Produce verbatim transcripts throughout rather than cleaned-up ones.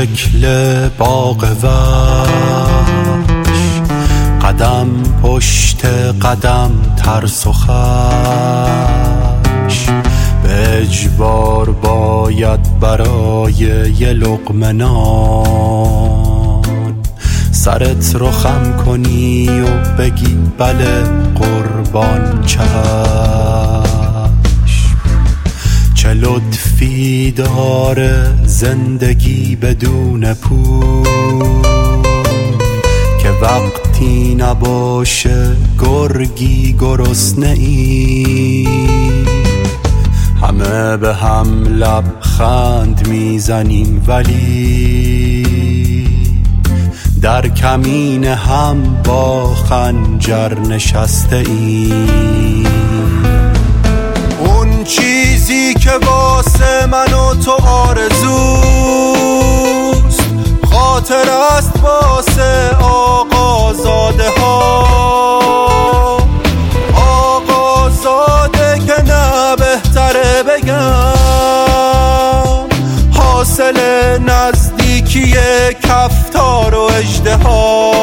شکل باغ وحش، قدم پشت قدم ترس و خش، به اجبار باید برای یه لقمه نان سرت رو خم کنی و بگی بله قربان چشم. چه لطفی داره زندگی بدون پول، که وقتی نباشه گرگی گرسنه ای، همه به هم لبخند میزنیم ولی در کمین هم با خنجر نشسته ایم. اون چیزی که واسه من و تو آرزوست، خاطر است واسه آقازاده ها، آقازاده که نه بهتره بگم حاصل نزدیکی کفتار و اژدها.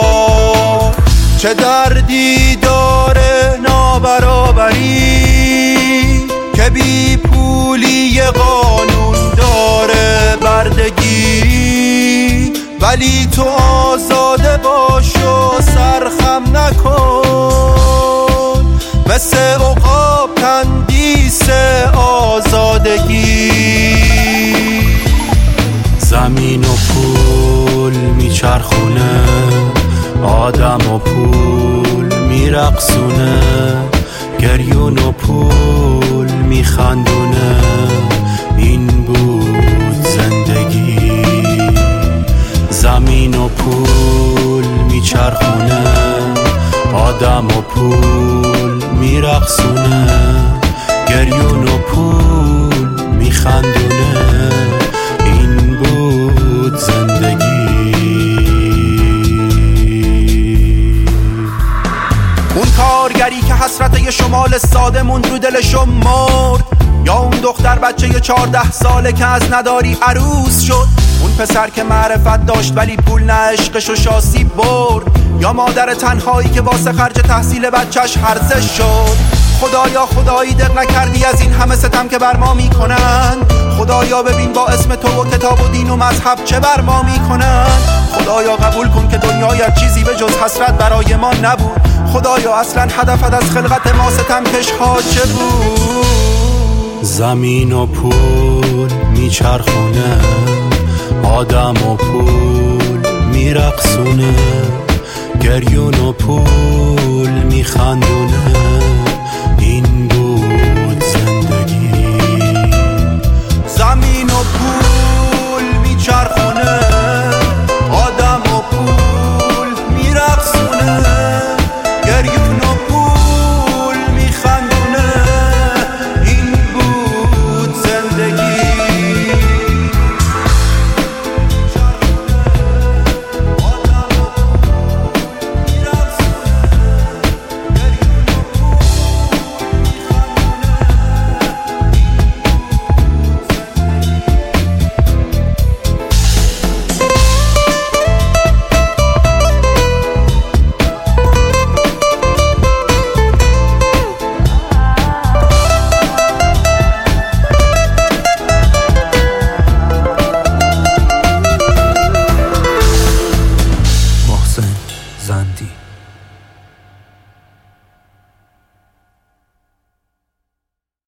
چه دردی داره نابرابری که بی پولی قانون داره بردگی، ولی تو آزاده باش و سرخم نکن مثل عقاب تندیس آزادگی. زمین و پول میچرخونه، آدم و پول میرقصونه، گریون و پول میخندونه، این بود زندگی. زمین و پول میچرخونه، آدم و پول میرقصونه، گریون و پول میخندونه، این بود زندگی. اون کارگری که حسرت یه شمال ساده موند رو دلشو مرد، یا اون دختر بچه یه چارده ساله که از نداری عروس شد، اون پسر که معرفت داشت ولی پول نه عشقشو شاسی برد، یا مادر تنهایی که واسه خرج تحصیل بچهش هرزه شد. خدایا خدایی دق نکردی از این همه ستم که بر ما میکنن، خدایا ببین با اسم تو و کتاب و دین و مذهب چه بر ما میکنن. خدایا قبول کن که دنیای چیزی به جز حسرت برای ما نبود. خدایا اصلا هدفت از خلقت ما ستمکش ها چه بود؟ زمین و پول میچرخونه، آدم و پول میرقصونه، گریون و پول میخندونه، این بود زندگی. زمین و پول میچرخونه، آدم و پول میرقصونه، گریون و پول میخندونه، این بود زندگی. زندی